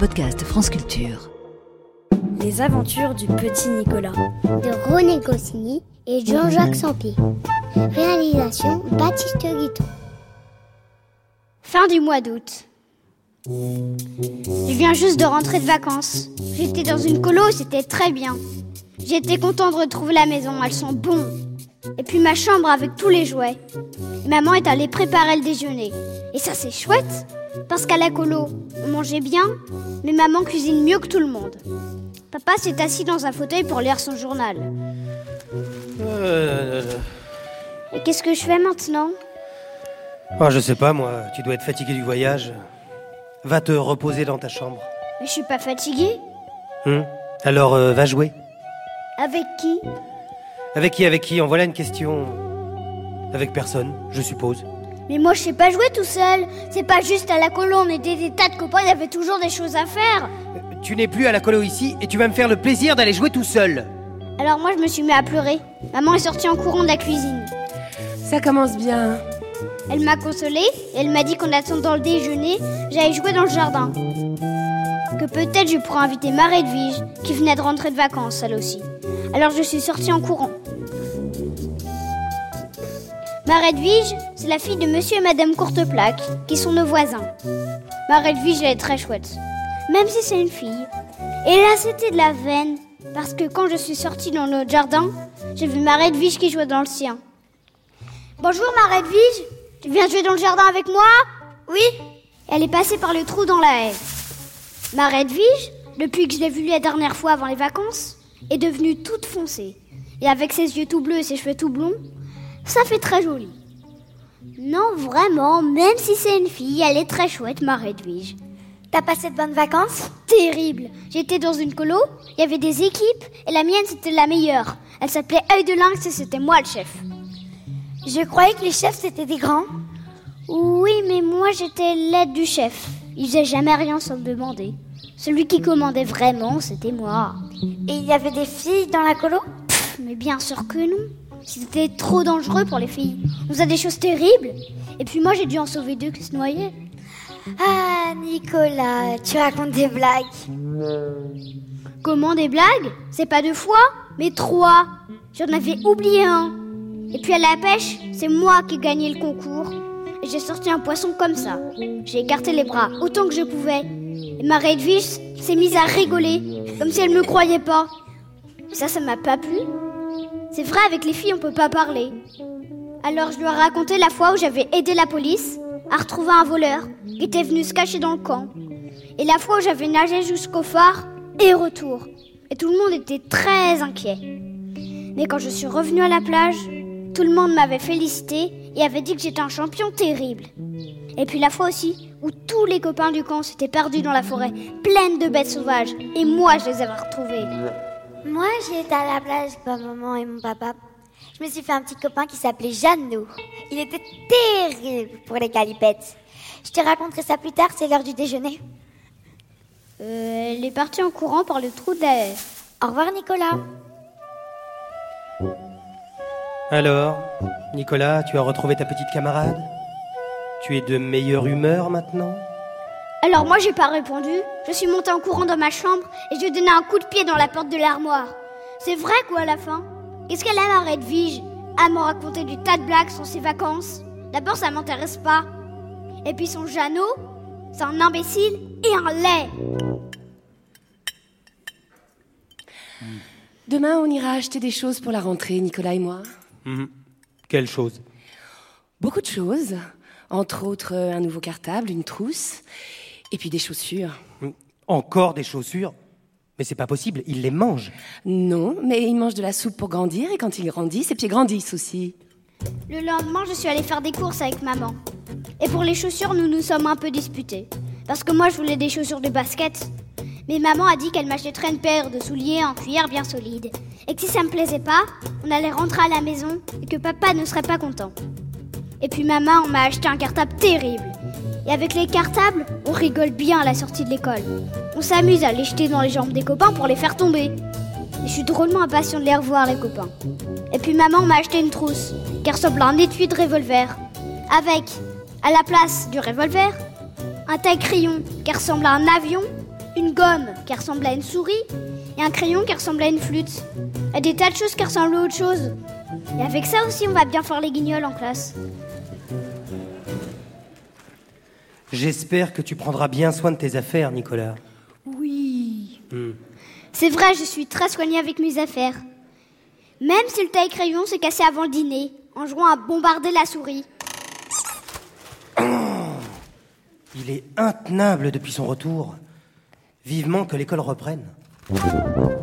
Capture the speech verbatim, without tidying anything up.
podcast France Culture. Les aventures du petit Nicolas. De René Goscinny et Jean-Jacques Sampier. Réalisation Baptiste Guiton. Fin du mois d'août. Je viens juste de rentrer de vacances. J'étais dans une colo, c'était très bien. J'étais content de retrouver la maison, elles sont bonnes. Et puis ma chambre avec tous les jouets. Et maman est allée préparer le déjeuner. Et ça c'est chouette, parce qu'à la colo, on mangeait bien, mais maman cuisine mieux que tout le monde. Papa s'est assis dans un fauteuil pour lire son journal. Euh... Et qu'est-ce que je fais maintenant ? Oh, je sais pas, moi. Tu dois être fatigué du voyage. Va te reposer dans ta chambre. Mais je suis pas fatiguée. Hum Alors, euh, va jouer. Avec qui ? Avec qui, avec qui ? En voilà une question. Avec personne, je suppose. Mais moi, je sais pas jouer tout seul. C'est pas juste à la colo, on était des tas de copains, il y avait toujours des choses à faire. Euh, tu n'es plus à la colo ici et tu vas me faire le plaisir d'aller jouer tout seul. Alors moi, je me suis mis à pleurer. Maman est sortie en courant de la cuisine. Ça commence bien. Elle m'a consolée et elle m'a dit qu'en attendant le déjeuner, j'allais jouer dans le jardin. Que peut-être je pourrais inviter Mare Edwige, qui venait de rentrer de vacances, elle aussi. Alors je suis sortie en courant. Mare Edwige, c'est la fille de monsieur et madame Courteplaque, qui sont nos voisins. Mare Edwige, elle est très chouette, même si c'est une fille. Et là, c'était de la veine, parce que quand je suis sortie dans notre jardin, j'ai vu Mare Edwige qui jouait dans le sien. Bonjour Mare Edwige, tu viens jouer dans le jardin avec moi ? Oui. Elle est passée par le trou dans la haie. Mare Edwige, depuis que je l'ai vue la dernière fois avant les vacances, est devenue toute foncée. Et avec ses yeux tout bleus et ses cheveux tout blonds, ça fait très joli. Non, vraiment, même si c'est une fille, elle est très chouette, Mare Edwige. T'as passé de bonnes vacances ? Terrible. J'étais dans une colo, il y avait des équipes, et la mienne c'était la meilleure. Elle s'appelait Œil de Lynx et c'était moi le chef. Je croyais que les chefs c'était des grands. Oui, mais moi j'étais l'aide du chef. Il faisait jamais rien sans me demander. Celui qui commandait vraiment, c'était moi. Et il y avait des filles dans la colo ? Pff, mais bien sûr que non. C'était trop dangereux pour les filles. On faisait des choses terribles. Et puis moi j'ai dû en sauver deux qui se noyaient. Ah, Nicolas, tu racontes des blagues. Comment des blagues ? C'est pas deux fois, mais trois. J'en avais oublié un. Et puis à la pêche, c'est moi qui ai gagné le concours. Et j'ai sorti un poisson comme ça. J'ai écarté les bras autant que je pouvais. Et Mare Edwige s'est mise à rigoler, comme si elle me croyait pas. Ça, ça m'a pas plu. C'est vrai, avec les filles, on peut pas parler. Alors je lui ai raconté la fois où j'avais aidé la police à retrouver un voleur qui était venu se cacher dans le camp. Et la fois où j'avais nagé jusqu'au phare et retour. Et tout le monde était très inquiet. Mais quand je suis revenue à la plage, tout le monde m'avait félicité et avait dit que j'étais un champion terrible. Et puis la fois aussi où tous les copains du camp s'étaient perdus dans la forêt, pleine de bêtes sauvages, et moi je les avais retrouvés. Moi j'y étais à la plage avec ma maman et mon papa. Je me suis fait un petit copain qui s'appelait Jeannot. Il était terrible pour les calipettes. Je te raconterai ça plus tard, c'est l'heure du déjeuner. Euh, elle est partie en courant par le trou de la haie. Au revoir Nicolas. Alors, Nicolas, tu as retrouvé ta petite camarade ? Tu es de meilleure humeur maintenant ? Alors moi j'ai pas répondu. Je suis montée en courant dans ma chambre et je lui ai donné un coup de pied dans la porte de l'armoire. C'est vrai quoi à la fin ? Qu'est-ce qu'elle a, Mare Edwige ? À me raconter du tas de blagues sur ses vacances. D'abord ça m'intéresse pas. Et puis son Jeannot, c'est un imbécile et un laid. Demain, on ira acheter des choses pour la rentrée, Nicolas et moi. Mmh. Quelle chose ? Beaucoup de choses. Entre autres, un nouveau cartable, une trousse, et puis des chaussures. Mmh. Encore des chaussures ? Mais c'est pas possible, il les mange. Non, mais il mange de la soupe pour grandir, et quand il grandit, ses pieds grandissent aussi. Le lendemain, je suis allée faire des courses avec maman. Et pour les chaussures, nous nous sommes un peu disputés. Parce que moi, je voulais des chaussures de basket. Mais maman a dit qu'elle m'achèterait une paire de souliers en cuir bien solide. Et que si ça me plaisait pas, on allait rentrer à la maison et que papa ne serait pas content. Et puis maman m'a acheté un cartable terrible. Et avec les cartables, on rigole bien à la sortie de l'école. On s'amuse à les jeter dans les jambes des copains pour les faire tomber. Et je suis drôlement impatient de les revoir, les copains. Et puis maman m'a acheté une trousse qui ressemble à un étui de revolver. Avec, à la place du revolver, un taille-crayon qui ressemble à un avion une gomme qui ressemble à une souris et un crayon qui ressemble à une flûte. Et des tas de choses qui ressemblent à autre chose. Et avec ça aussi, on va bien faire les guignols en classe. J'espère que tu prendras bien soin de tes affaires, Nicolas. Oui. Hmm. C'est vrai, je suis très soignée avec mes affaires. Même si le taille-crayon s'est cassé avant le dîner, en jouant à bombarder la souris. Il est intenable depuis son retour. Vivement que l'école reprenne.